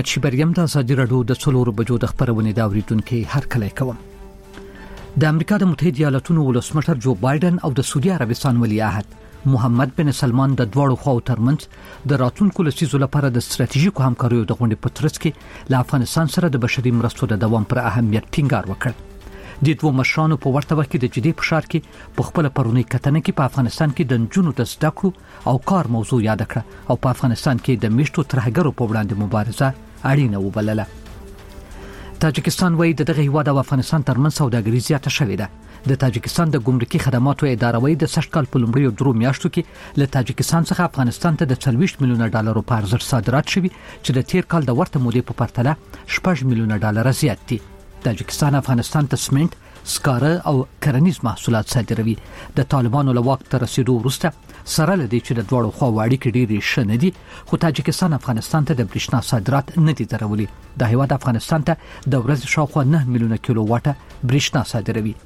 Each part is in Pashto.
محمد شیبریم د ازادي رادیو د څلورو بجو د خبرونې دا اوریدونکو هر کله کوم. د امریکا د متحده ایالاتونو ولسمشر جو بایدن او د سعودي عربستان ولی عهد محمد بن سلمان د دوړو خواو ترمنځ د راتلونکو لسیزو لپاره د ستراتیژیکو همکاریو د غونډې په ترڅ کې له افغانستان سره د بشري مرستو د دوام پر اهمیت ټینګار وکړ. د دوه مشرانو په ورته وخت کې د جدي فشار کې په خپل پرونی کتنه کې په افغانستان کې د نجونو د زده کړو او کار موضوع یاد کړه او په افغانستان کې د میشتو ترهګرو په وړاندې مبارزه اړینه وبلله. تاجکستان وایي دغه هیواد او افغانستان ترمنځ سوداګري زیاته شوې ده. د تاجکستان د ګمرکي خدماتو اداره وایي د سږ کال په لومړیو درو میاشتو کې له تاجکستان څخه افغانستان ته د 40 میلیونه ډالرو په ارزښت صادرات شوي چې د تیر کال د ورته مودې په پرتله 6 میلیونه ډالر زیات دي. تاجکستان افغانستان ته سمنټ، سکاره او کرنیز محصولات صادروي. د طالبانو له واک ته رسیدو وروسته سره لدی چې د دوړو خواو اړیکې ډېرې ښه نه دي، خو تاجکستان افغانستان ته د برېښنا صادرات نه دي درولي. د هیواد افغانستان ته د ورځې شاوخوا 9 میلیونه کیلو واټه برېښنا صادروي.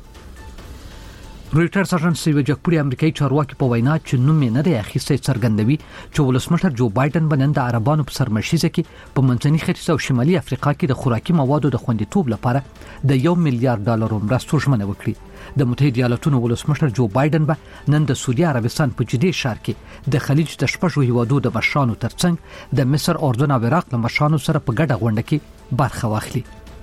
رويټرز اژانسي یو جګپوړي امریکایي چارواکي په وینا چې نوم یې نه دی اخیستی څرګندوي چې ولسمشر جو بایدن بنن د عربانو په سرمشیزه کې په منځني ختیځ او شمالي افریقا کې د خوراکي موادو د خوندیتوب لپاره د 1 میلیارډ ډالرو مرستو ژمنه وکړي. د متحده ایالاتونو ولسمشر جو بایدن به نن د سعودي عربستان په جدي ښار کې د خلیج د شپږو هیوادو د مشرانو ترڅنګ د مصر، اردن او عراق له مشرانو سره په ګډه غونډه کې برخه واخلي.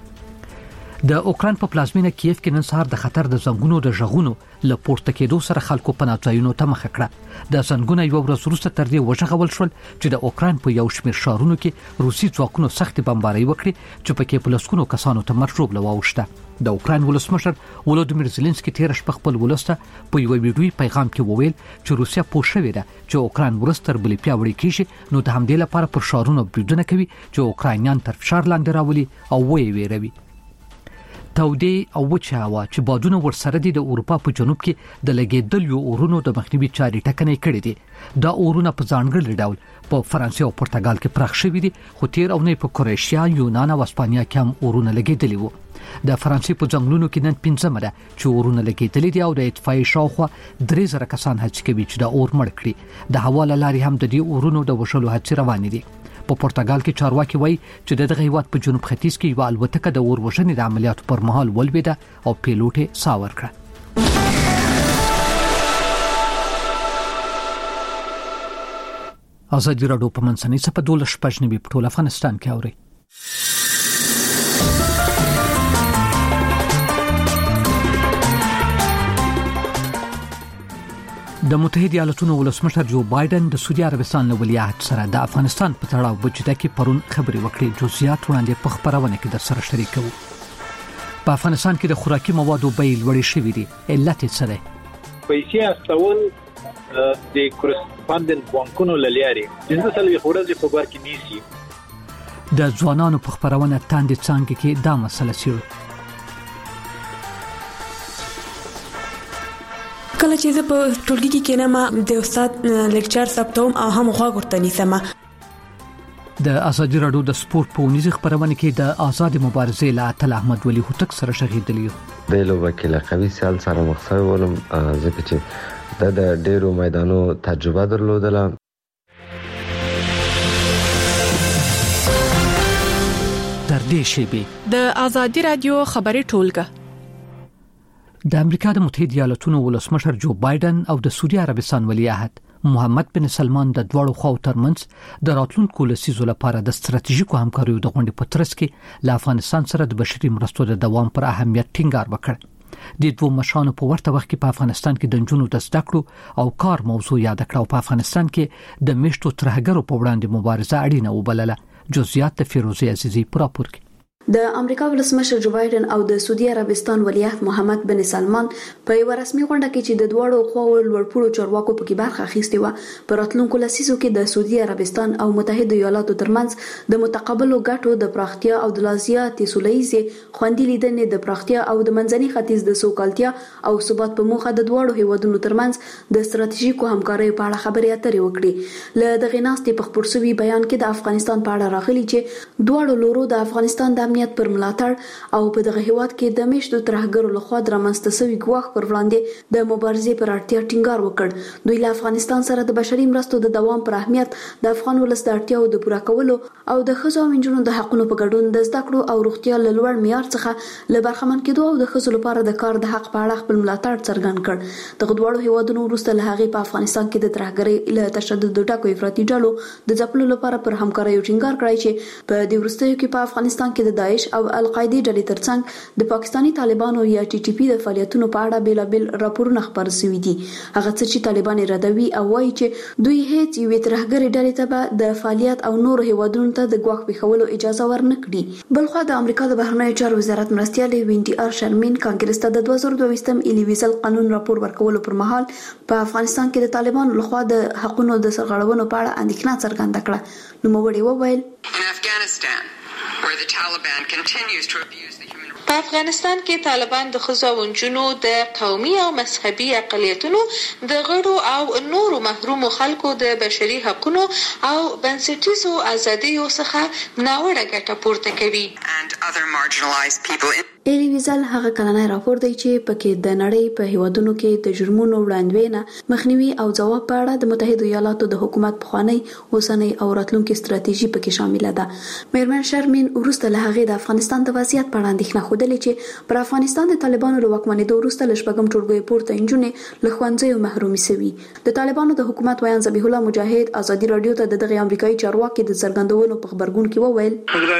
د اوکران په پلازمینه کیف کې نن سهار د خطر د زنګونو د ژغونو له پورته کېدو سره خلکو پناه ځایونو ته مخه کړه. د زنګونه یو ورځ وروسته تر دې وژغول شول چې د اوکران په یو شمېر ښارونو کې روسي ځواکونو سخت بمباري وکړي چې پکې په لسګونو کسانو ته مرګ ژوبله واوښته. د اوکران ولسمشر ولودیمیر زيلنسکي تیر شپه خپل ولسته په یو ویډیوي پیغام کې وویل چې روسیا پوه شوې ده چې اوکران ورستر بلې پیاوړې کیږي، نو د همدې لپاره پر شهرونو بریدونه کوي چې اوکراینیان تر فشار لاندې راولي او وې ویروي. تودې او وچه هوا چې بادونه ورسره دي د اروپا په جنوب کې د لګیدلو اورونو د مخنیوي چارې ټکنۍ کړې دي. دا اورونه په ځانګړي ډول په فرانسې او پرتګال کې پراخ شوي دي، خو تیر اونۍ په کروشیا، یونان او اسپانیا کې هم اورونه لګیدلي وو. د فرانسې په ځنګلونو کې نن 15 ده چې اورونه لګیدلي دي او د اطفائیې شاوخوا 3000 کسان هڅه کوي چې د اور مړ کړي. د هوا له لارې هم د دې اورونو د وشلو هڅې روانې دي. په پرتګال کې چارواکي وایي چې دغه هیواد په جنوب ختیځ کې یو الوتکه د اور وژنې د عملیاتو پر مهال ولویده او پیلوټ یې ساور کړ. ازادي رادیو په منځنۍ صفحه 12 په ټول افغانستان کې اوري. د متحده ایالاتونو ولسمشر جو بایدن د سعودي عربستان له ولی عهد سره د افغانستان په تړاو بجده کې پرون خبري وکړي. جزئیات وړاندې په خبرونه کې در سره شریکو. په افغانستان کې د خوراکي موادو بیې لوړې شوې دي. علت څه دی؟ پیسې استول د کورسپاندنت بانکونو لاري د څلوي خورځي په بار کې نیسي. د ځوانانو په خبرونه تاندې څنګه کې دا مسله سیړو. کله چې زه په ټولګي کې کېنم د استاد لیکچر ثبتوم او هم غوږ ورته نیسم. د ازادي رادیو د سپورت په ونیزه خبرونه کې د آزاد مبارزې له اتل احمد ولی هوتک سره شهیدلی. د لوبه کې له قوي سیال سره مخسوي ولم ځکه چې د ډېرو میدانو تجربه درلودله. در دې شیبه د ازادي رادیو خبري ټولګه د امریکا د متحده ایالاتونو ولسمشر جو بایدن او د سعودي عربستان ولی عهد محمد بن سلمان د دوړو خواو ترمنځ د راتلونکو لسیزو لپاره د ستراتیژیکو همکاریو د غونډې په ترڅ کې له افغانستان سره د بشري مرستو د دوام پر اهمیت ټینګار وکړ. د دوه مشرانو په ورته وخت کې په افغانستان کې د نجونو د زده کړو او کار موضوع یاد کړه او په افغانستان کې د میشتو ترهګرو په وړاندې مبارزه اړینه وبلله. جزئیات د فیروزه عزیزی پر راپور کې. د امریکا ولسمشر جو بایدن او د سعودي عربستان ولیعهد محمد بن سلمان په یو رسمي غونډه کې چې د دوړو خواو لوړپوړو چارواکو پکې برخه اخیستې و په راتلونکو لسیزو کې د سعودي عربستان او متحده ایالاتو ترمنځ د متقابلو ګټو د پراختیا او د لازیاتي سولهییزې خوندي لیدنې د پراختیا او د منځني ختیځ د سوکالتیا او ثبات په موخه د دوړو هیوادونو ترمنځ د ستراتیژیکو همکاریو په اړه خبرې اترې وکړي. له دغه ناستې په خبرسوي بیان کې د افغانستان په اړه راغلي چې دوړو لورو د افغانستان د امنیت پر ملاتړ او په دغه هیواد کې د میشتو ترهګرو لخوا درمنځته شوی ګواښ پر وړاندې د مبارزې پر اړتیا ټینګار وکړ. دوی له افغانستان سره د بشري مرستو د دوام پر اهمیت، د افغان ولس د اړتیاو د پوره کولو او د ښځو او نجونو د حقونو په ګډون د زده کړو او روغتیا له لوړ معیار څخه له برخمن کېدو او د ښځو لپاره د کار د حق په اړه خپل ملاتړ څرګند کړ. دغه دواړو هیوادونو وروسته له هغې په افغانستان کې د ترهګرۍ له تشدد ډکو افراطي ډلو د ځپلو لپاره پر همکاریو ټینګار کړی چې په دې وروستیو کې په افغانستان کې د داعش او القاعده ډلې ترڅنګ د پاکستاني طالبانو یا ټي ټي پی د فعالیتونو په اړه بیلابل راپورونه خپاره شوي دي. هغه څه چې طالبان ردوي او وایي چې دوی هیڅ یوې ترهګرۍ ډلې ته به د فعالیت او نورو هیوادونو ته د ګواښ پیښولو اجازه ورنکړي. بلخوا د امریکا د بهرنیو چارو وزارت مرستیالې وینډي آر شرمین کانګرس ته د 2022 ایلیویزل قانون راپور ورکولو پر مهال په افغانستان کې د طالبانو لخوا د حقونو د سرغړونو په اړه اندېښنه څرګنده کړه. نوموړي وویل په افغانستان کې طالبان د ښځو او نجونو د قومي او مذهبي اقلیتونو د غړو او نورو محرومو خلکو د بشري حقونو او بنسټیزو ازادیو څخه ناوړه ګټه پورته کوي. ایلیویزل هغه کلنی راپور دی چې پکې د نړۍ په هیوادونو کې د جرمونو وړاندوینه، مخنیوي او ځواب په اړه د متحده ایالاتو د حکومت پخوانی، اوسنی او راتلونکي ستراتیژي پکې شامله ده. میرمن شرمین وروسته له هغې د افغانستان د وضعیت په اړه اندېښنه ښودلې چې پر افغانستان د طالبانو له واکمنېدو وروسته له شپږم ټولګیو پورته نجونې له ښوونځیو محرومې شوي. د طالبانو د حکومت ویان ذبیح الله مجاهد ازادي راډیو ته د دغه امریکایي چارواکي د څرګندونو په خبرګون کې وویل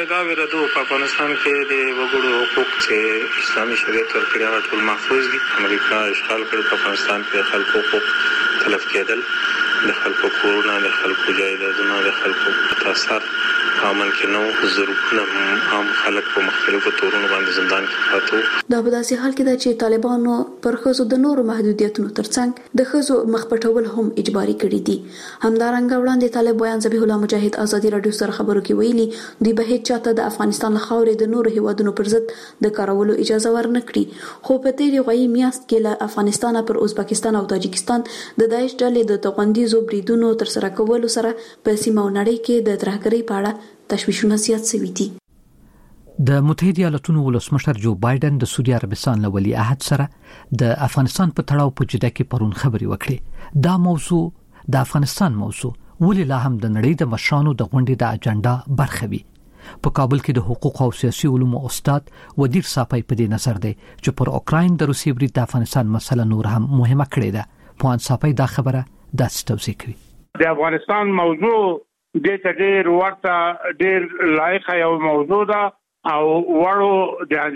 په افغانستان کې د وګړو حقوق اسلامي شریعت ورکړی هغه ټول محفوظ دي. امریکا اشغال کړ په افغانستان کې خلکو حقوق تلف کېدل، د خلکو کورونه، د خلکو جایدادونه، د خلکو تاثر امن کې نو زرګونه عام خلک په مختلفو تورونو باندې زندان کې پاتې. دا په داسې حال کې ده چې طالبانو پر ښځو د نورو محدودیتونو ترڅنګ د ښځو مخ پټول هم اجباري کړي دي. همدارنګه وړاندې طالب ویان ذبیح الله مجاهد ازادي راډیو سره خبرو کې ویلي دوی به هیڅ چاته د افغانستان له خاورې د نورو هیوادونو پر ضد د کارولو اجازه ورنکړي. خو په تیرې غوایي میاشت کې له افغانستان پر ازبکستان او تاجکستان د داعش ډلې د توغندیزو بریدونو ترسره کولو سره په سیمه او نړۍ کې د ترهګرۍ په اړه تشویشونه زیات شوي دي. د متحده ایالاتونو ولسمشر جو بایدن د سعودي عربستان له ولی عهد سره د افغانستان په تړاو په جده کې پرون خبري وکړي. دا موضوع د افغانستان موضوع ولې لا هم د نړۍ د مشرانو د غونډې د اجنډا برخه وي. په کابل کې د حقوق او سیاسي علومو استاد ودیر صافی په دې نظر دی چې پر اوکراین د روسي برید د افغانستان مسله نور هم مهمه کړې ده. پوهاند صافی دا خبره داسې توضیح کوي. د افغانستان موضوع د ډېر ورته ډېر لایق یو موضوع ده او ورو د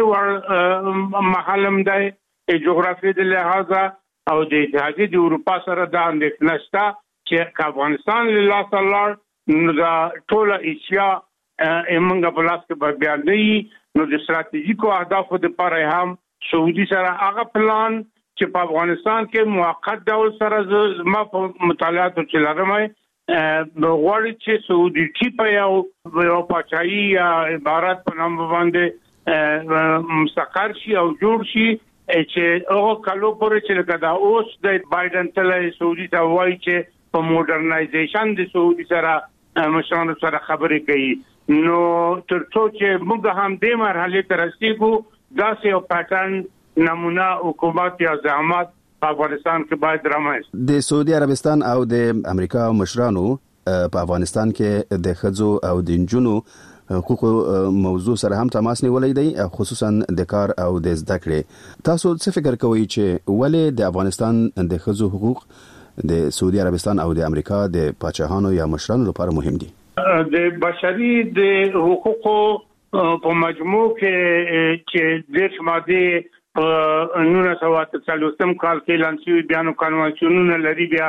اندېښنې محلم دی. جغرافیې د لحاظه او د اتحادیې د اروپا سره د اندېښنه شته چې افغانستان له لاسه لاړ نو د ټوله ایشیا موږ په لاس کې بیا نه وي. نو د ستراتیژیکو اهدافو لپاره هم سعودي سره هغه پلان چې په افغانستان کې موقت ډول سره ما په مطالعاتو چې لرم غواړي چې سعودي په یو پاچاهي یا عبارت په نام باندې مستقر شي او جوړ شي چې هغه کلو پورې چې لکه دا اوس د بایدن تل سعودي ته وایي چې په موډرنایزیشن د سعودي سره مشرانو سره خبرې کوي. نو تر څو چې موږ هم دې مرحله ته رسیدو داسې یو پټرن نمونه حکومت یا زعامت په افغانستان کې باید رامنځته. د سعودي عربستان او د امریکا مشرانو په افغانستان کې د ښځو او د نجونو حقوقو موضوع سره هم تماس نیولای دی، خصوصا د کار او د زده کړې. تاسو څه فکر کوئ چې ولې د افغانستان د ښځو حقوق د سعودي عربستان او د امریکا د پاچاهانو یا مشرانو لپاره مهم دي؟ د بشري د حقوقو په مجموع کې چې د ماده په 1940 کال کې لانسوي بیانو کنوانسیونونه لري، بیا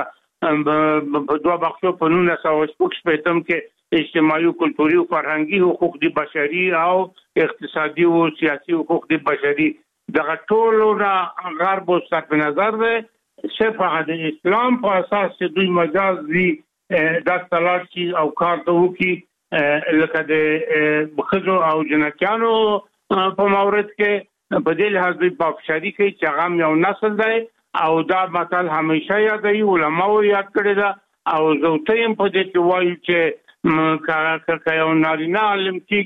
په دوه بخښو په 1960 کې اجتماعي او کلتوري او فرهنګي حقوق د بشري او اقتصادي او سیاسي حقوق د بشري دغه ټول را غرب او صرف نظر ده صرف د اسلام په اساس چې دوی مجاز دي د تلاش او کار ته وکي لکه د بخزو او جنکانو په مورد کې په دې لحاظ دوی په شریکي چې هغه یو نسل دی او دا مثال همیشه یادوي، علماء یاد کړی دا او زه ته هم په دې کې وایي چې که یو نارینه عالم کېږي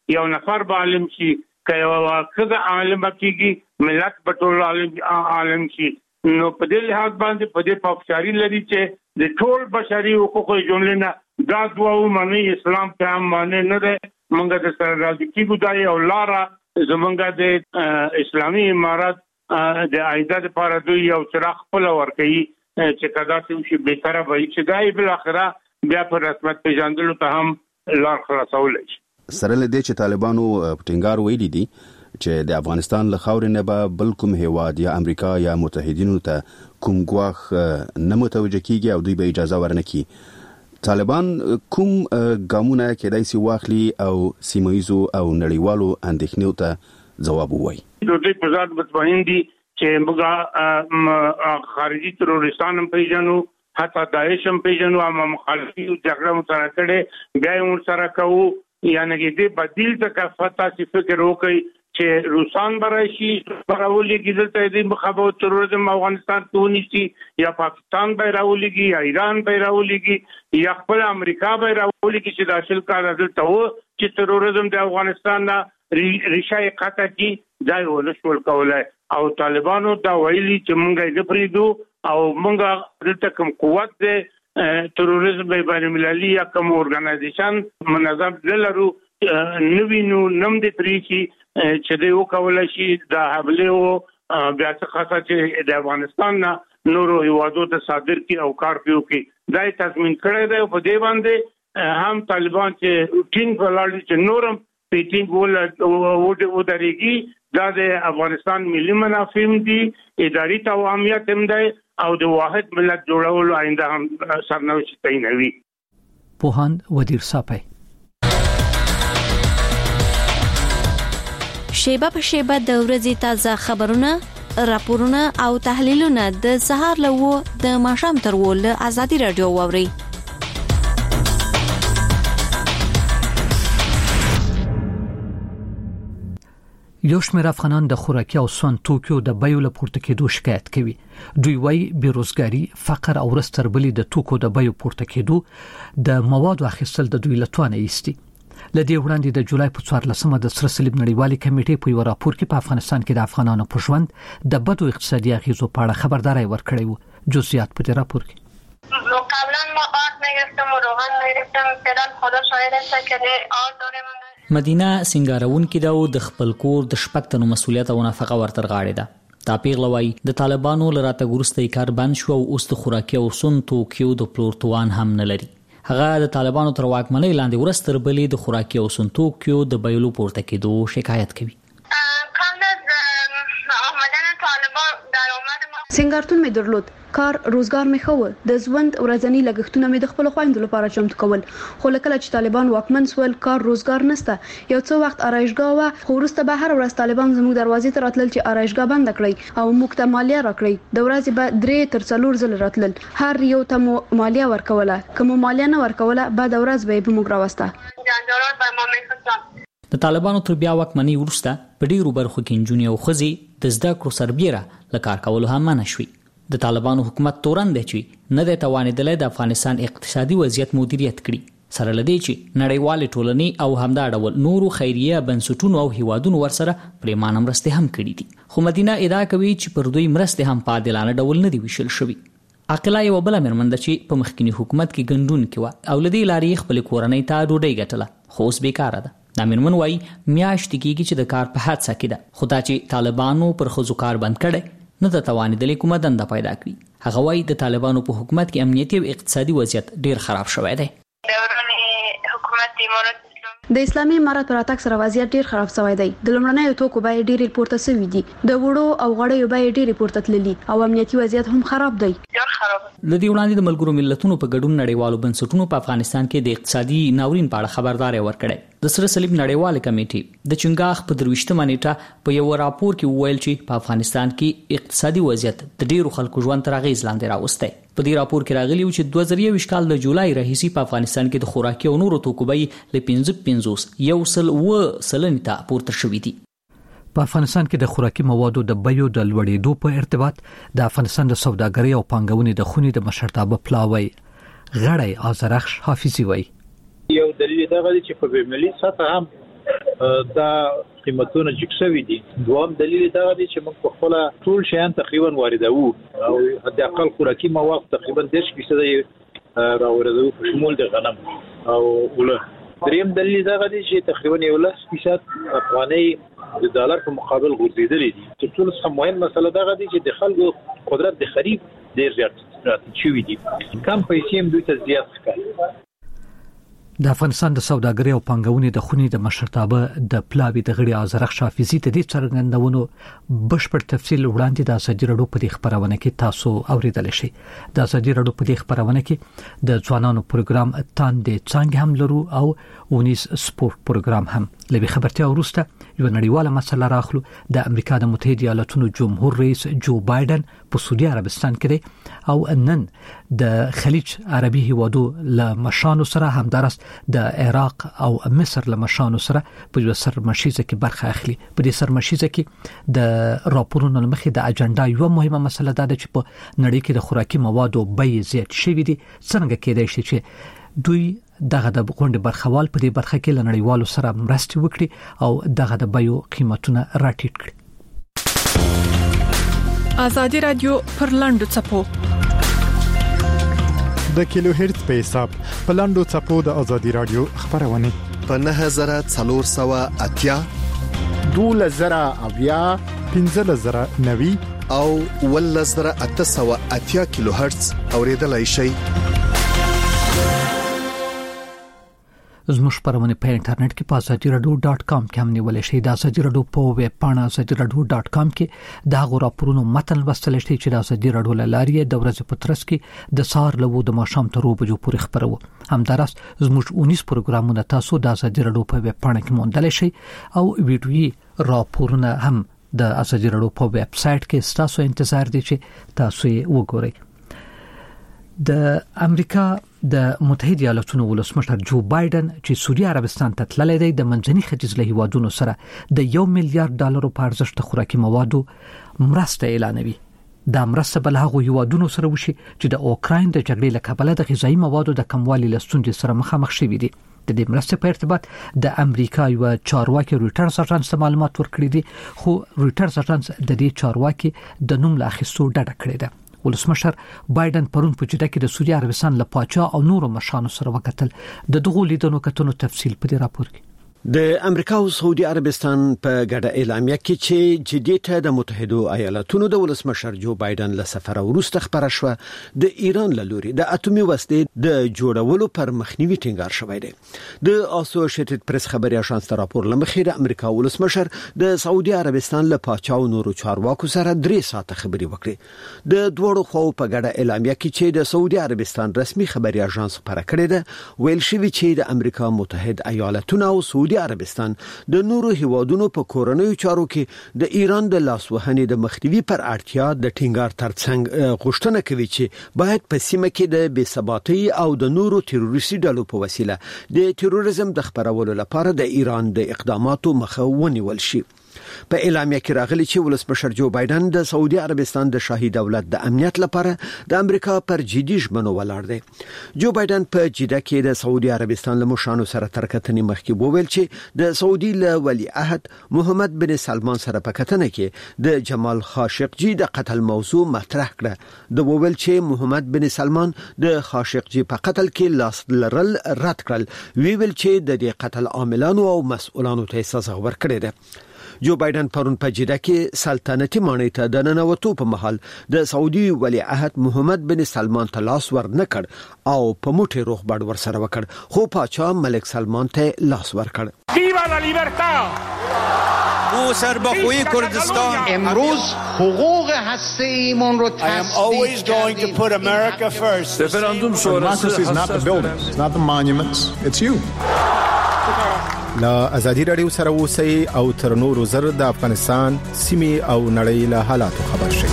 یو نفر به عالم شي کله کله عالم کیږي ملت په ټول عالم شي نو په دې لحاظ باندې په دې پاکشاري لري چې د ټول بشري حقوقو جملې نه دا دوه معنی اسلام پیغام معنی نه ده موږ د سره راځي کیږو دا یو لاره زمونږ د اسلامي امارات د عیدات لپاره دوی یو څراغ خپل ورکوي چې کدا چې به تر وایي چې دای بل اخره بیا پر رسمت پیژندلو ته هم لار خلاصول شي سره له دې چې طالبانو پټینګار ویلي دي چې د افغانستان له خاورې نه به بل کوم هیواد یا امریکا یا متحدینو ته کوم ګواخ نه متوجه کیږي او دوی به اجازه ورنکړي طالبان کوم ګامونه کېدای شي واخلي او سیمایزو او نړیوالو اندېښنو ته جواب ووایي دوی په ځان مطمئن دي چې موږ خارجي تروریستان هم پیژنو حتی داعش هم پیژنو اما مخالفي جګړه متره کړي بیا یې سره کوو یعنی دې بدیل څخه فتا چې فکر وکړي چې روسان براشي براولي کېدل دې مخابرات تروریزم افغانستان ته ونیسي یا پاکستان به راوليږي یا ایران به راوليږي یا خپل امریکا به راوليږي چې د اصل کار دلته و چې تروریزم د افغانستان نه ریشه قطع کی ځای ولشل کولای او طالبانو دا ویلي چې مونږه یې پریدو او مونږه دلته کوم قوت د تروریزم بین المللي یا کوم اورګنایزیشن منظم دلرو نوینو نم د پریشي چې دوی وکولای شي د حمله او بیا څه خاصه چې د افغانستان نه نورو هیوادو ته صادر کی او کار پیو کی دا تضمین کړی دی په دې باندې هم طالبان چې ټینګ ولاړ چې نورم پیټینګ ول درېږي دا د افغانستان ملي منافع دي اداري تواميت هم دی او د واحد ملت جوړولو آینده هم سرنوشت تعینوي پوهاند ودیر صاحب شیبه په شیبه د ورځې تازه خبرونه راپورونه او تحلیلونه د سهار له د ماښام تر ول ازادي رادیو ووري یو شمېر افغانان د خوراکي او سون توکیو د بیو له پورته کېدو شکایت کوي دوی وايي بیروزګاری فقر او رستربلي د توکو د بیو پورته کېدو د موادو اخیستل د دوی لټونه ایستي لدې وړاندې د جولای په 14مه د سره صلیب نړیوالې کمیټې په یو راپور کې په افغانستان کې د افغانانو په ژوند د بدو اقتصادي اغیزو په اړه خبرداري ورکړې و جزئیات په دې راپور کې قبلا ما آرد نگرفتم و روغن نگرفتم فعلا خدا شاهد است که آرد دارم مدینه سنگارون کې دا د خپل کور د شپږتنو مسولیت او نفقه ورتر غاړي ده تا پیغلوي د طالبانو لراته ګورستي کار بند شو او اوس د خوراکي او سون توکیو د پلورتوان هم نه لري هغه د طالبانو تر واکمنۍ لاندې ورستر بلې د خوراکي او سون توکیو د بیلو پورته کېدو شکایت کوي سنگارتون می درلود کار روزګار می خو د ژوند ورځنی لګښتونه می د خپل خويندو لپاره چمتو کول خو لکه چې طالبان واکمن سول کار روزګار نشته یو څو وخت آرایشګاه و خو ورسته به هر ورځ طالبان زموږ دروازې ته راتلل چې آرایشګاه بند کړي او موږ ته مالیه راکړي د ورځې به 3 تر 4 ځله راتلل هر یو ته مالیه ورکوله کوم مالیه نه ورکوله بعد ورځ به موږ راوسته جنجالات به ما میخواستم د طالبانو تر بیا واکمنۍ ورسته په ډیرو برخو کې نجونې او ښځې د زده کړو سربېره له کار کولو هم منع شوي د طالبانو حکومت تورن دی چې نه د توانیدلې د افغانستان اقتصادي وضعیت مدیریت کړي سره لدی چې نړیوال ټولنې او همدا ډول نورو خیریه بنسټونو او هیوادونو ورسره پریمانه مرسته هم کړې دي خو مدینه ادعا کوي چې پر دوی مرسته هم په عادلانه ډول نه دی ویشل شوی عقلا یو بل مرمنده چې په مخکنی حکومت کې ګندون کې و او لدی لاري خپل کورنۍ ته ډوډۍ ګټله خو اوس بیکاره ده دا مرمن وای میاشت کېږي چې د کار په حادثه کې ده خو دا چې طالبانو پر خزو کار بند کړي نه د توانیدلې کومه دنده پیدا کړي هغه وای د طالبانو په حکومت کې امنیتي او اقتصادي وضعیت ډیر خراب شوی دی د اسلامي امارات پر اتاک سره وضعیت ډیر خراب شوی دی د لمړنۍ توکو بای ډیر پورته شوی دی د وړو او غړیو بای ډیر پورته تللی او امنیتي وضعیت هم خراب دی لدی وړاندې د ملګرو ملتونو په ګډون نړیوالو بنسټونو په افغانستان کې د اقتصادي ناورین په اړه خبرداري ورکړه د سره صلیب نړیواله کمیټې د چنګاخ په 23مه نیټه په یو راپور کې وویل چې په افغانستان کې اقتصادي وضعیت د ډیرو خلکو ژوند تر اغیز لاندې راوستی په دې راپور کې راغلی و چې 2020 کال د جولای راهیسي په افغانستان کې د خوراکي او نورو توکو بیې له 55% ته پورته شوې دي په افغانستان کې د خوراکي موادو د بیو د لوړېدو په ارتباط د افغانستان د سوداګرۍ او پانګونې د خونې د مشرتابه پلاوی غړی آذرخش حافظي وایي یو دلیل دا غواړي چې په ملي سطح هم دا قیمتونه جکسوي دي. دوام دلیل دا دی چې موږ په خپل ټول شیان تقریبا واردوو او حد اقل خوراکي مواد تقریبا 10% راوړو په شمول د غنم او اوله. دریم دلیل دا دی چې تقریبا 11% افغاني د ډالر په مقابل غورځېدلې دي. چې ټول څه مهم مسله دا دی چې د خلکو قدرت د خرید ډیر زیات شوی دي. کم پیسې هم دوی ته زیات ښکاري. د افغانستان د سوداګرۍ او پانګونې د خونې د مشرتابه د پلاوی د غړي ازرخ شافیزي ته د څرګندونو بشپړ تفصیل وړاندې د ازادي رادیو په خبرونه کې تاسو اوریدل شئ. د ازادي رادیو په خبرونه کې د ځوانانو پروګرام تاندې څنګه هم لرو او ونیس سپورت پروګرام هم. لوي خبرتیا ورسته یو نړیواله مسله راخلو. د امریکا د متحده ایالاتونو جمهور رئیس جو بایدن په سعودي عربستان کې او نن د خلیج عربي هیوادو له مشانو سره همدارس د عراق او مصر له مشانو سره په یو سرمشيزه کې برخه اخلي. په دې سرمشيزه کې د راپورونو لمخې د اجنډا یو مهمه مسله ده چې په نړۍ کې د خوراکي موادو بیې زیات شوې دي. څنګه کېدای شي چې دوی دغه د غونډې برخوال په دې برخه کې لنړیوالو سره مرسته وکړي او دغه د بیو قیمتونه راټیټ کړي. ازادي رادیو پر لاندو چپو د کیلو هرتز په حساب په لاندو چپو د ازادي رادیو خبرونه په 9480 2000 1590 او 1880 کیلو هرتز اوریدلای شئ. زموږ پرونه په انټرنیټ کې په azadiradio.com کې هم نیول شي. د ازادي رادیو په ویب پاڼه azadiradio.com کې دا غوړاپورونو متن وستل شي چې د ازادي رادیو لارې د ورځې په ترڅ کې د سار لوو د ماشام تر وبجو پورې خبرو. همدارس زموږ 19 پروګرامونه تاسو د ازادي رادیو په ویب پاڼه کې موندل شي او ویډیويي راپورونه هم د ازادي رادیو په ویب سټ کې تاسو انتظار دي چې تاسو یې وګورئ. د امریکا د متحده ایالاتونو ولسمشر جو بایدن چې سعودي عربستان ته تللی دی د منځني ختیځ له هیوادونو سره د $1 میلیارډ په ارزښت خوراکي موادو مرسته اعلانوي. دا مرسته بل هغه هیوادونو سره وشي چې د اوکراین د جګړې له کبله د غذایی موادو د کموالي له ستونزې سره مخامخ شوي دي. د دې مرستې په ارتباط د امریکا یو چارواکي رويټرز اژانس معلومات ورکړي دي، خو رويټرز اژانس د دې چارواکي د نوم لا اخیستو ډډه کړې ده. ولسمشر بایدن پرون په جده کې د سعودي عربستان له پاچا او نورو مشانو سره وکتل. د دغه لیدنو کتنو تفصیل په دې راپور کې. د امریکا او سعودي عربستان په ګډه اعلامیه کې چې جدي ته د متحده ایالاتونو د ولسمشر جو بایدن له سفر وروسته خبره شوه د ایران له لوري د اټومي وسلې د جوړولو پر مخنیوي ټینګار شوی دی. د اسوسییټډ پریس خبري اژانس ته راپور لمخې د امریکا ولسمشر د سعودي عربستان له پاچا او نورو چارواکو سره 3 ساعته خبري وکړي. د دوړو خو په ګډه اعلامیه کې چې د سعودي عربستان رسمي خبري اژانس خبره کړې ده ویل شوی چې د امریکا متحده ایالاتونو او سعودي عربستان د نورو هیوادونو په کورنیو چارو کې د ایران د لاسوهنې د مخنیوي پر اړتیا د ټینګار ترڅنګ غوښتنه کوي چې باید په سیمه کې د بې ثباتۍ او د نورو تروریستي ډلو په وسیله د تروریزم د خبرولو لپاره د ایران د اقداماتو مخه ونیول شي. په اعلامیه کې راغلي چې ولسمشر جو بایدن د سعودي عربستان د شاهي دولت د امنیت لپاره د امریکا پر جدي ژمنو ولاړ دی. جو بایدن په جده کې د سعودي عربستان له مشانو سره ترکتنې مخکې وویل چې د سعودي له ولی عهد محمد بن سلمان سره په کتنه کې د جمال خاشقجي د قتل موضوع مطرح کړه. د وویل چې محمد بن سلمان د خاشقجي په قتل کې لاس لرل رد کړل. ویل چې د دې قتل عاملانو او مسؤلانو ته سزا ورکړه ده. جو بایدن پرون په جده کې سلطنتي ماڼۍ ته د ننوتو په مهال د سعودي ولی عهد محمد بن سلمان ته لاس ور نه کړ او په موټي روغبړ ور سره وکړ، خو پاچا ملک سلمان ته لاس ور کړ. ویوا لا لیبرتا او سربخوی کردستان امروز حقوق هسته‌ایمون رو I am always going to put America first. Referendum sonrası is not the buildings, it's not the monuments, it's you. لا ازادي رادیو سره اوسئ او تر نورو زر د افغانستان سیمه او نړۍ له حالاتو خبر شئ.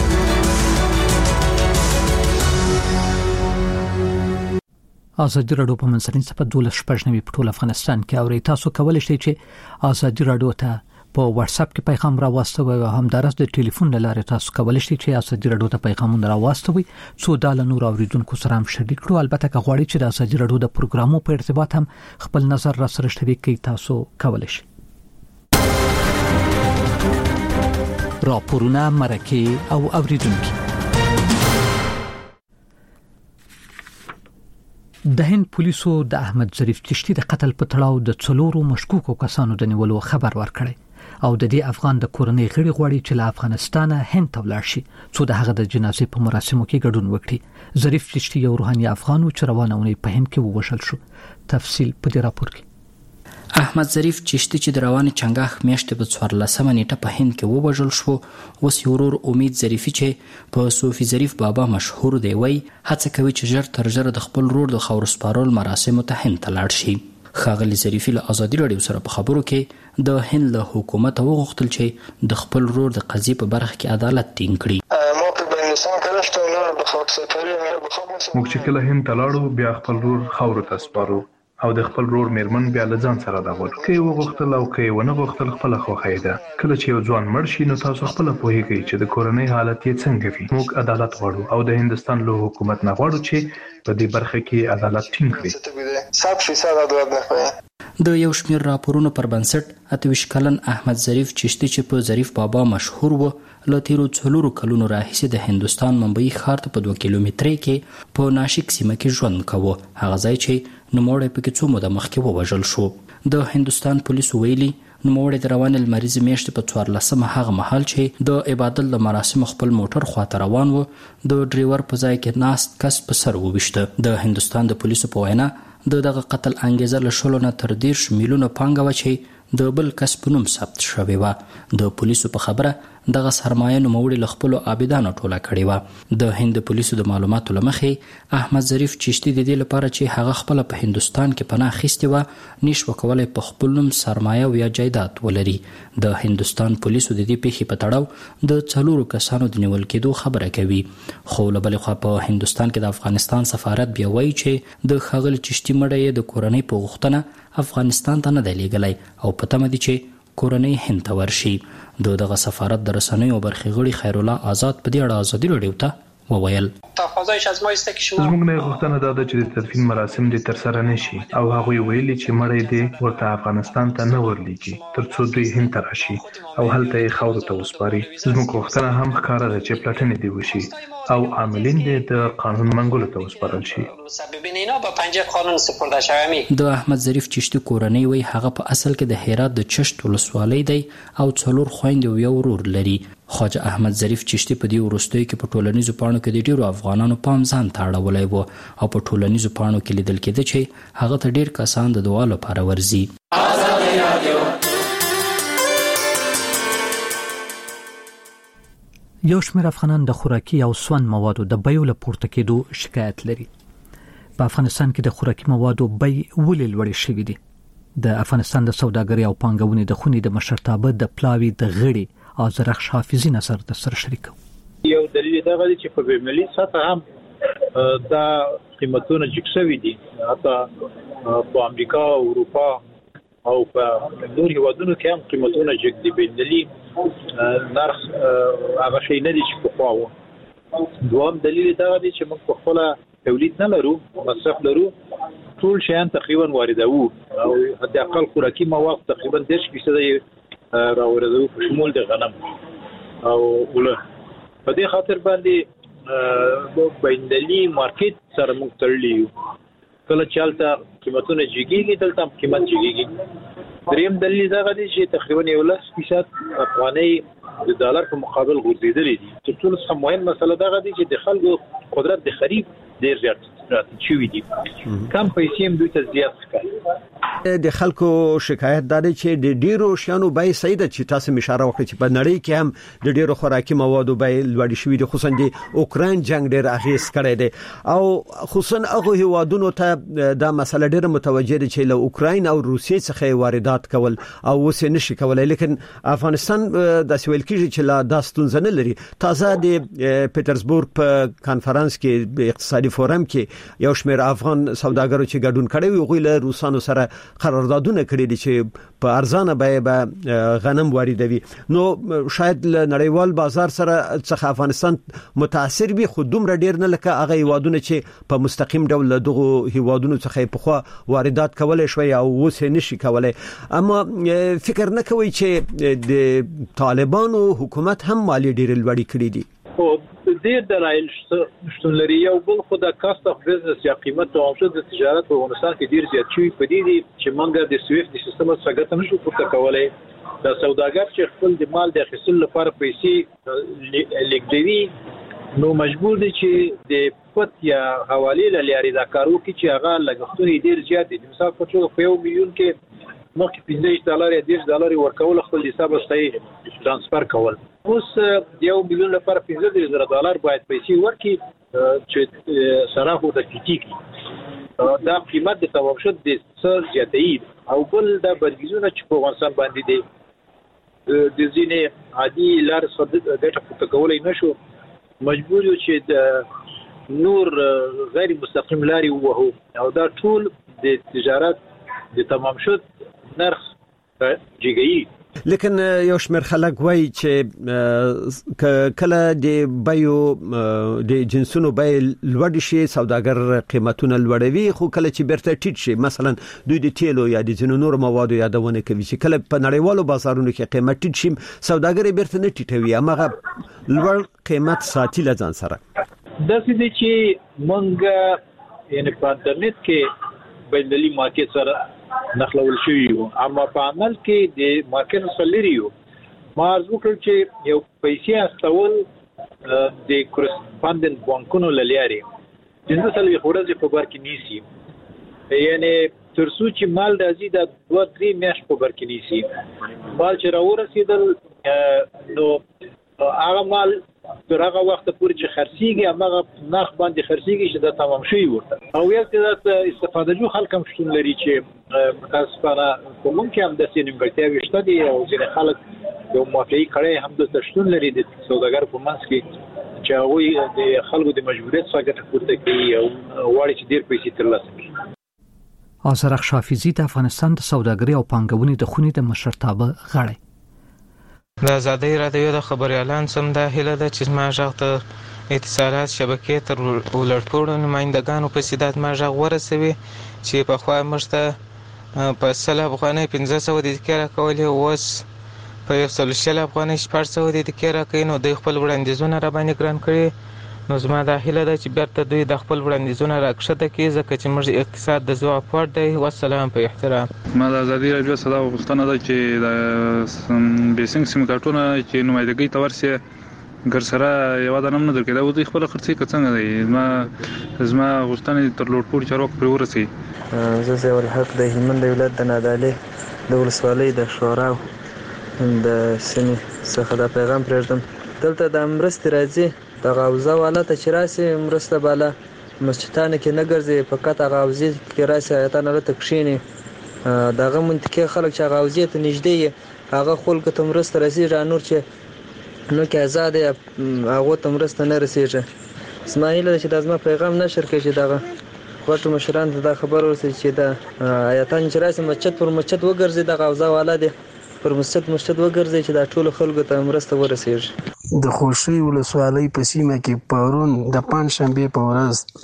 ازادي رادیو په منځنۍ صفحه 12 په ټول افغانستان کې اوري. تاسو کولای شئ چې ازادي رادیو ته په واتس اپ کې پیغام راوستوي او همدارس د ټلیفون لاره تاسو کولای شئ چې ازادي رادیو ته پیغامونه راوستوي څو د نور اوریدونکو سره هم شریک کړو. البته که غواړئ چې د ازادي رادیو د پروګرامو په ارتباط هم خپل نظر را سره شریک کړئ تاسو کولای شئ. راپورونه مرکه او اوریدونکو. د هند پولیسو د احمد ظریف چشتي د قتل په تړاو د 4 مشکوکو کسانو د نیولو خبر ورکړی او د دې افغان د کورنۍ غړي غواړي چې له افغانستانه هند ته ولاړ شي څو د هغه د جنازې په مراسمو کې ګډون وکړي. ظریف چشتي یو روحاني افغان و چې روانه ونی په هند کې ووژل شو. تفصیل په دې راپور کې. احمد ظریف چشتي چې د رواني چنګاخ میاشتې په 14 نیټه په هند کې ووژل شو، اوس یو ورور امید ظریفي چې په صوفي ظریف بابا مشهور دی وای هڅه کوي چې ژر تر ژره د خپل ورور د خاور سپارول مراسمو ته هند ته لاړ شي. ښاغلي ظریفي له ازادي راډیو سره په خبرو کې د هند له حکومت وغوښتل چې د خپل ورور د قضیې په برخه کې عدالت ټینګ کړي. موږ چې کله هند ته لاړو بیا خپل ورور خاور ته سپارو او د خپل ورور میرمن بیا لځان سره دا غوښتل کې وغوښتل او کې ونه غوښتل خپل خوخه ده. کله چې یو ځوان مړ شي نو تاسو خپل پوهیږئ چې د کورنۍ حالت یې څنګه وي. موږ عدالت غواړو او د هندستان له حکومت نه غواړو چې په دې برخه کې عدالت ټینګ کړي. د یو شمېر راپورونو پر بنسټ 28 کلن احمد ظریف چشتي چې په ظریف بابا مشهور و له تیرو 4 کلونو راهیسې د هندستان ممبئی ښار ته په 2 کیلومترۍ کې په ناشک سیمه کې ژوند کاوه. هغه ځای چې نوموړی پکې څو موده مخکې ووژل شو. د هندستان پولیسو ویلي نوموړی د روانې لمریزې میاشتې په 14 هغه مهال چې د عبادت د مراسمو خپل موټر خواته روان و د ډریور په ځای کې ناست کس په سر وویشته. د هندستان د پولیسو په وینا دغه قتل انګیزه له 10 نه تر 10 میلیونه پانګه و چې د بل کس په نوم ثبت شوی و. د پولیسو په خبره دغه سرمایه نوموړي له خپلو عابدانو ټوله کړې وه. د هند پولیسو د معلوماتو له مخې احمد ظریف چشتي د دې لپاره چې هغه خپل په هندستان کې پناه اخیستې وه نشو کولای په خپل نوم سرمایه او یا جایداد ولري. د هندستان پولیسو د دې پیښې په تړاو د 4 کسانو د نیول کېدو خبره کوي. خو له بلې خوا په هندستان کې د افغانستان سفارت بیا وایي چې د ښاغلي چشتي مړی یې د کورنۍ په غوښتنه افغانستان ته نه دی لیږلی او په تمه دي چې کورنۍ هند ته ورشي. دغه سفارت د رسنیو برخې غړي خیر الله آزاد په دې اړه ازادي راډیو ته وویل زموږ نه غوښتنه دا ده چې د تدفین مراسم دې ترسره نشي او هغوی ویلي چې مړی دې ورته افغانستان ته نه ورلیږي ترڅو دوی هند ته راشي او هلته یې خاورو ته وسپاري. زموږ غوښتنه هم ښکاره ده چې پلټنې دې وشي او عاملین دې د قانون منګولو ته وسپارل شي. د احمد ظریف چشتي کورنۍ وی هغه په اصل کې د هرات د چشت ولسوالۍ دی او 4 خويندې او یو ورور لري. خواجه احمد ظریف چشتي په دې وروستیو کې په ټولنیزو پاڼو کې د ډیرو افغانانو پام ځان ته اړولی و او په ټولنیزو پاڼو کې لیدل کېده چې هغه ته ډیر کسان د دعا لپاره ورځي. یو شمېر افغانان د خوراکي او سون موادو د بیو له پورته کېدو شکایت لري. په افغانستان کې د خوراکي موادو بی ولې لوړې شوې دي؟ د افغانستان د سوداګرۍ او پانګونې د خونې د مشرتابه د پلاوي د غړي آذرخش حافظي نصر د سره شریکو. یو دلیل دا دی چې په ملي سطح هم دا قیمتونه جګ دي. حتی په امریکا او اروپا او په نور هیوادونو کې هم قیمتونه جګ دي. بین‌المللي نرخ هغه شی نه دي چې په خواو. دوام دلیل دا دی چې موږ په خپل تولید نه لرو، مصرف لرو، ټول شیان تقریبا واردوو او حد اقل خوراکي مواد تقریبا 10% راوړو په شمول د غنم او اوله. په دې خاطر باندې بین‌المللي مارکیټ سره موږ تړلي یو. کله چې هلته قیمتونه جګیږي دلته هم قیمت جګیږي. دریم دلیل دا دی چې تقریبا 10% افغانۍ د ډالر په مقابل غورځېدلې دي. چې ټول څه مهم مسله دا دی چې د خلکو قدرت د خرید ډیر زیات شوی دي. کم پیسې هم دوی ته زیات ښکاري. د خلکو شکایت دا دی چې د ډیرو شیانو بیې سیده چې تاسو اشاره وکړه چې په نړۍ کې هم د ډیرو خوراکي موادو بیې لوړې شوې دي، خصوصا د اوکراین جنگ ډیر اغیز کړی دی او خصوصا هغه هیوادونو ته دا مسله ډیره متوجه ده چې له اوکراین او روسیې څخه واردات کول او اوس نشي کولای. لیکن افغانستان د سویل کې چې لا دا ستونزه نه لري. تازه د پیټرزبورګ په کانفرنس کې اقتصادي فورم کې یو شمېر افغان سوداګرو چې ګډون کړي وي غوښله روسانو سره قراردادونه کړی دي چې په ارزانه بیه به غنم واردوي. نو شاید له نړیوال بازار سره څخه افغانستان متاثر وي، خو دومره ډیر نه لکه هغه هیوادونه چې په مستقیم ډول دغه هیوادونو څخه په خوا واردات کولای شوی او اوس نشي کولای. اما فکر نه کوي چې د طالبانو حکومت هم مالی ډیر لوړی کړی دي؟ خو ډیر دلایل شتون لري. یو بل خو د کاست اف بزنس یا قیمت او عرضه د تجارت په افغانستان کې ډیر زیات شوی په دې دي چې موږ د سویفت د سیستم څخه ګټه نشو پورته کولای. د سوداګر چې خپل د مال د اخیستلو لپاره پیسې لیږدوي نو مجبور دي چې د پټ یا حواله لاري دا کارو کې چې هغه لګښتونه ډیر زیات دي. مثال په توګه په 1 میلیون کې مخکې $15 یا $10 ورکول خپل حساب صحیح ترانسفر کول. اوس $1 میلیون لپاره $15,000 باید پیسې ورکړي چې سره هو د کیږي. دا قیمت د توافق د څه زیاتې او بل د بدګیزونه چې په افغانستان باندې دي د ځینې عادي لار ګټه پورته کولای نشو، مجبور یو چې د نور غیر مستقیم لاري ووهو او دا ټول د تجارت د تمام شد نرخ جګی. لیکن یو شمېر خلک وایي چې کله د بایو د جنسونو بای لوړ شي سوداګر قیمتونه لوړوي، خو کله چې بیرته ټیټ شي مثلا دوی د تیلو یا د ځینو نور موادو یادونه کوي چې کله په نړیوالو بازارونو کې قیمت ټیټ شي سوداګر بیرته نه ټیټوي، هغه لوړ قیمت ساتي لځان سره. دا څه دي چې مونږ یعنی په انټرنیټ کې بینالمللي مارکیټ سره نخلول شوی وو، اما په عمل کې د مارکیټ سلیریو ما ارزو کړ چې یو پیسې استول د کورسپاندنت بانکونو لاري جنځ سره خورځي په بار کې نیسی، یعنی ترڅو چې مال راځي د 2-3 میاشتې په بار کې نیسی. مال چې راورسېدل نو هغه مال تر هغه وخت پورې چې خرڅيږي هغه نرخ باندې خرڅيږي چې دا تمام شوی ورته او یو څه استفاده جو خلک هم شتون لري چې متاسفانه کوم کې هم د سینمګټیاوي شته دي او ځینې خلک یو موافقي کړي هم د شتون لري د سوداګر په منځ کې چې هغه د خلکو د مجبوریت څخه ګټه پورته کوي او وړي چې ډیر پیسې ترلاسه کړي. آذر حافظي د افغانستان د سوداګرۍ او پانګونې د خونې د مشرتابه غړی. د ازادۍ رادیو د خبريالان سم د هله د چې ما ژغه اتصالات شبکې تر ولړپوړو نمائندگانو په سیدات ما ژغه ورسوي چې په خوا مرسته په سل افغانۍ 1500 د ذکر کولې اوس په 100 افغانۍ 400 د ذکر کوي. نو د خپل وړاندیزونه را باندې ګران کړي. نو زما د هله د چې بیرته دوی د خپل وړاندیزونه راکښته کوي ځکه چې موږ اقتصاد د ځواب پړ دی. والسلام په احترام. ما د ازادي رادیو صدا غوښتنه ده چې د بیسنګ سیم کارتونه چې نمائندګۍ ته ورسي ګر سره یو د نوم نه درکې دا دوی خپل خرڅي کڅنګ دی. زما غوښتنه تر لوړپوړ چارواک پر ورسي. زه زه ولحق د هلمند ولایت د نادعلي د ولسوالۍ د شورا د سیمې څخه د پیغام پرېږدم. دلته د مرستې راځي د غوزه والا ته چې راسي مرسته بالا مسجدانه کې نه ګرځي فقط غوزي کې راسي ایتانه ته کښینی دغه منطقه خلک چې غوزي ته نږدې هغه خلک ته مرسته راسي را نور چې نو کې آزاد هغه ته مرسته نه رسیږي. اسماعیل چې د ازما پیغام نشر کړي چې دغه غوټو مشران ته دا خبر ورسي چې دا ایتان چې راسي مسجد پر مسجد وګرځي د غوزه والا دی پر مسجد وګرځي چې دا ټول خلکو ته مرسته ورسیږي. د خوشي ولسوالۍ په سیمه کې پرون د پنځشنبه په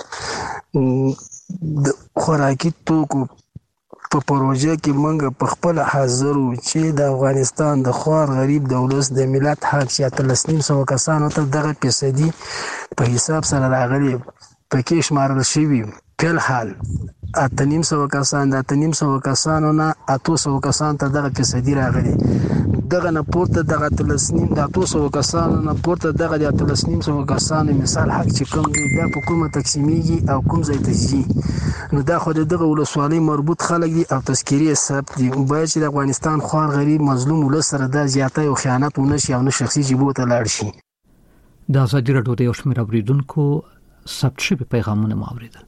ورځ د خوراکي توکو په پروژه کې موږ په خپل حاضر چې د افغانستان د خوار غریب د ولس د ملت حق چې 300 کسانو ته دغه پیسې په حساب سره راغلي پکې شمارل شوی. په حال 300 کسان د 300 کسانو نه 800 کسان ته دغه پیسې راغلي. دغه نه پورته دغه 300 کسانو نه پورته دغه 300 کسانو مثال حق چې کوم دی دا په کومه تقسیمیږي او کوم ځای ته ځي. نو دا خو دغه ولسوالۍ مربوط خلک دي او تذکيري حساب دي. باید چې د افغانستان خوار غریب مظلوم ولس سره د زیاتې او خیانت ونشي او نه شخصي جيبو ته لاړ شي. د ازادي رادیو د شمیر اوریدونکو ثبت شوی پیغامونه ماوریدل.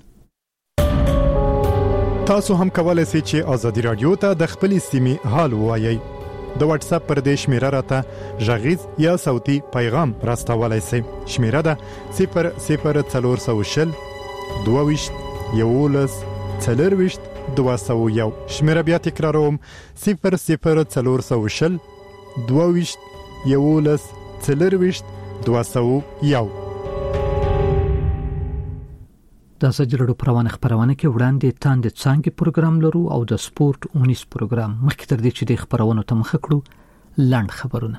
تاسو هم کولای شئ چې ازادي رادیو ته د خپل سیمې حال وایي. د واتس اپ پر دې شمیره راته ژغیز یا صوتي پیغام راستولای شئ. شمیره ده 0040 22 11 40 201 شمیره بیا تکراروم 00420 22 11 40 201. د سجلړو پروانه خبرونه کې وړاندې تاند څنګه پروګرام لرو او د سپورت 19 پروګرام مخکې تر دې چې د خبرونو ته مخ کړو لاند خبرونه.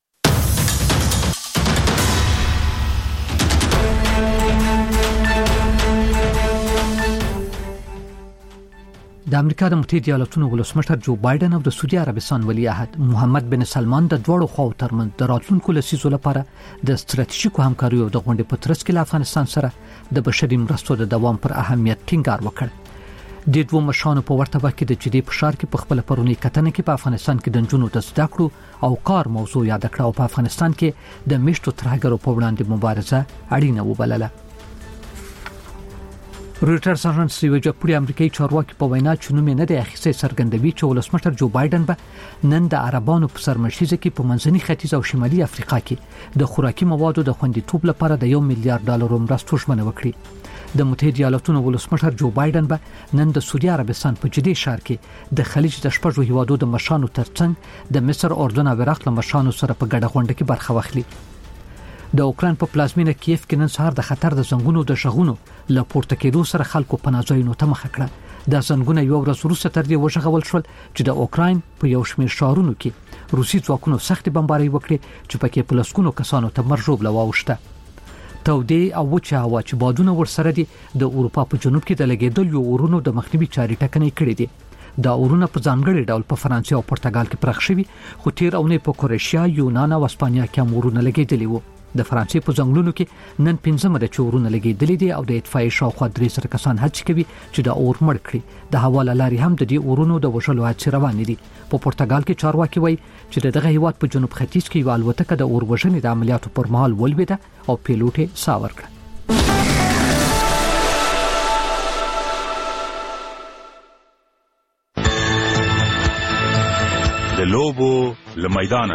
د امریکا د متحده ایالاتونو ولسمشر جو بایدن او د سعودي عربستان ولی عهد محمد بن سلمان د دوړو خواو ترمنځ د راتلونکو لسیزو لپاره د ستراتیژیکو همکاریو د غونډې په ترڅ کې له افغانستان سره د بشري مرستو د دوام پر اهمیت ټینګار وکړ. د دوه مشانو په ورته وخت کې د جدي فشار کې په خپل پرونی کتنه کې په افغانستان کې د جنونو د زده کړو او کار موضوع یاد کړه او په افغانستان کې د میشتو ترهګرو په وړاندې مبارزه اړینه وبلله. رويټرز اژانس یو جګپوړي امریکایي چارواکي په وینا چې نوم نه دی اخیسته څرګندوي چې ولسمشر جو بایدن به نن د عربانو په سرمشيزه کې په منځني ختیځ او شمالي افریقا کې د خوراکي موادو د خوندیتوب لپاره د $1 میلیارډ مرستو ژمنه وکړي. د متحده ایالاتونو ولسمشر جو بایدن به نن د سعودي عربستان په جدي ښار کې د خلیج د شپږو هیوادو د مشانو ترڅنګ د مصر، اردن او عراق له مشانو سره په ګډه غونډه کې برخه واخلي. د اوکران په پلازمینه کیف کې نن سهار د خطر د زنګونو د شغونو له پورته کېدو سره خلکو پناځایونو ته مخ کړه. د زنګونه یو ورځ وروسته تر دې وشغول شول چې د اوکران په یو شمېر ښارونو کې روسي ځواکونو سخت بمباري وکړي چې پکې په لسګونو کسانو ته مرګ ژوبله واوښته. تودې او وچه هوا چې بادونه ورسره دي د اروپا په جنوب کې د لګیدلو اورونو د مخنیوي چارې ټکنۍ کړې دي. دا اورونه په ځانګړي ډول په فرانسې او پرتګال کې پراخ شوي، خو تیر اونۍ په کروشیا، یونان او اسپانیا کې هم اورونه لګیدلي وو. د فرانسې په ځنګلونو کې نن 15 د چورونه لګیدلې دي او د اطفائیې شاوخوا 300 کسان هڅه کوي چې د اور مړ کړي. د هوا لارې هم د دې اورونو د وژلو هڅې روانې دي. په پرتګال کې چارواکي وایي چې دغه هیواد په جنوب ختیځ کې یو الوتکه د اور وژنې د عملیاتو پر مهال ولوېده او پیلوټ یې ساه ورکړه. د لوبو لمیدانه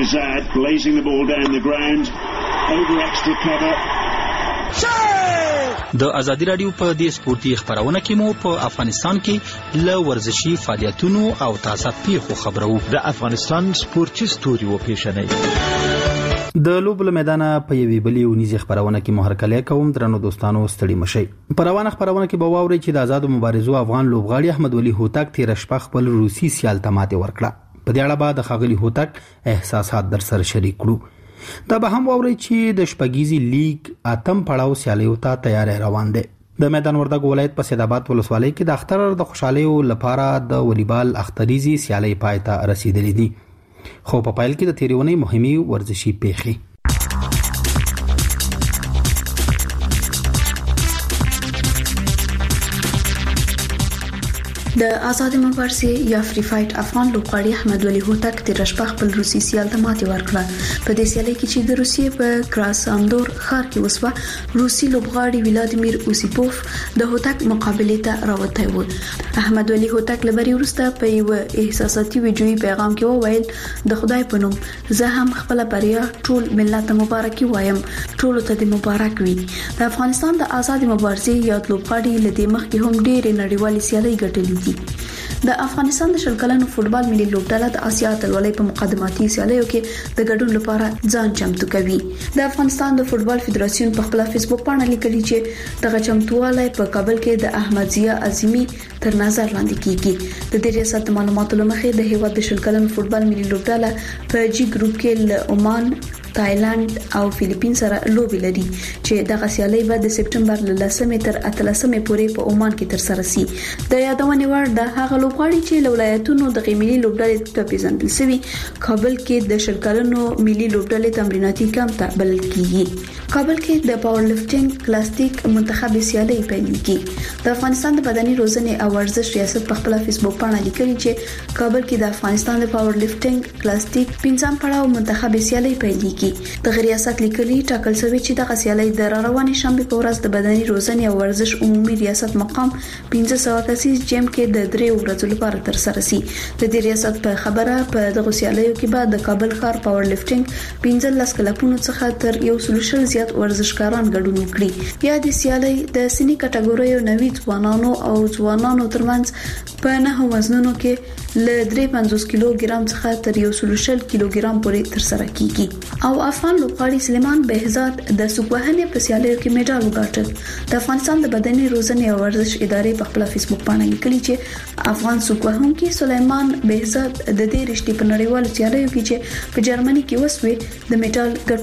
د ازادي رادیو په دې سپورتي خبرونه کې مو په افغانستان کې ل ورزشي فعالیتونو او تازه پیښو خبرو. د افغانستان سپورتي ستوري و پیښنې د لوبو لمیدانه په یوې بلې ونیزي خبرونه کې محرکلې کوم درنو دوستانو ستړي مشي. پروانه خبرونه کې به واوري چې د آزاد مبارزو افغان لوبغاړي احمد ولی هوتک تیر شپه خپل روسي سیال ته ماته ورکړه. په دې اړه به د خاغلی هوتک احساسات در سره شریک کړو. دا به هم واوري چې د شپږیزي لیگ اتم پړاو سیالیو ته تیاری روان دي. د میدان وردګ ولایت په سیدآباد ولسوالۍ کې د اختر د خوشحالیو لپاره د والیبال اختریزي سیالي پای ته رسیدلې دي. خو په پایل کې د تیریونی مهمي ورزشي پیښې د آزاد مبارزې یا فری فایټ افغان لوبغاړي احمد ولی هوتک تیر شپه خپل روسي سیال ته ماتې ورکړه. په دې سیالي کې چې د روسیې په کراساندور ښار کې وسوه، روسي لوبغاړي ولادیمیر اوسیپوف د هوتک مقابله ته راوتی و. احمد ولی هوتک لبري ورسته په یو احساساتي ویډیوي پیغام کې وویل د خدای په نوم زه هم خپل بریا ټول ملت مبارکي وایم، ټول ته د مبارک وي. د افغانستان د آزاد مبارزې یا لوبغاړي لدې مخکې هم ډېرې نړیوالې سیالۍ ګټلې. د افغانستان د شلکلنو فوټبال ملي لوبډله د آسیا اتلولۍ په مقدماتي سیالیو کې د ګډون لپاره ځان چمتو کوي. د افغانستان د فوټبال فدراسیون په خپل فیسبوک باندې لیکلي چې دغه چمتووالی په کابل کې د احمد ضیا عظیمی تر نظر لاندې کیږي. د دې ریاست معلوماتو لمخې د هیواد د شلکلنو فوټبال ملي لوبډله په جی ګروپ کې له عمان، تایلند او فلیپین سره لوبي لري چې دغه سیالي به د سپټمبر له 10 تر 13 پورې په عمان کې تر سره شي. د یادونه وړ د هغه لوبغاړي چې ولایتونو د ملي لوبډلې ته پیژندل شوی کابل کې د شلکلنو ملي لوبډلې تمریناتي کمپ ته بلل کیږي. کابل کې د پاور لفټینګ کلاسټیک منتخب سیالي پیلېږي. د افغانستان د بدني روزنې او ورزش ریاست په خپل فیسبوک باندې لیکلي چې کابل کې د افغانستان د پاور لفټینګ کلاسټیک 15 پړاو منتخب سیالي پیلېږي. د ریاست لیکلي ټاکل شوی چې د سیالي د روانې شنبه په ورځ د بدني روزنې او ورزش عمومي ریاست مقام 1500 کسیز جیم کې د 3 ورځو لپاره تر سره شي. د دې ریاست په خبره په دغه سیالیو کې بعد د کابل ښار پاور لفټینګ 15 کلبونو څخه تر 100 زیات زیات ورزشکاران ګډون وکړي. یا د سیالي د سنی کټګوریو نوي ځوانانو او ځوانانو ترمنځ په 9 وزنونو کې له 53 کیلوګرام څخه تر 140 کیلوګرام پورې ترسره کیږي. او افغان لوبغاړي سلیمان بهزاد د سوکوهنې په سیالیو کې میډال وګاټل. د افغانستان د بدني روزنې او ورزش ادارې په خپل فیسبوک باندې لیکلي چې افغان سوکوهونکي سلیمان بهزاد د دې رښتې په نړیوالو سیالیو کې چې په جرمني کې وسوي د میډال